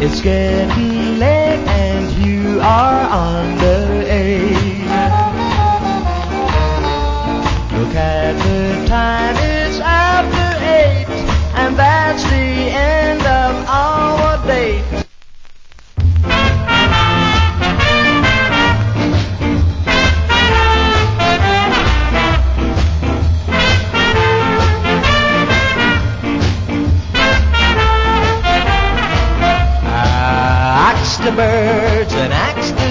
It's getting late and you are underage. Look at the time, it's after 8, and that's the end of our date. Axe the birds and axe the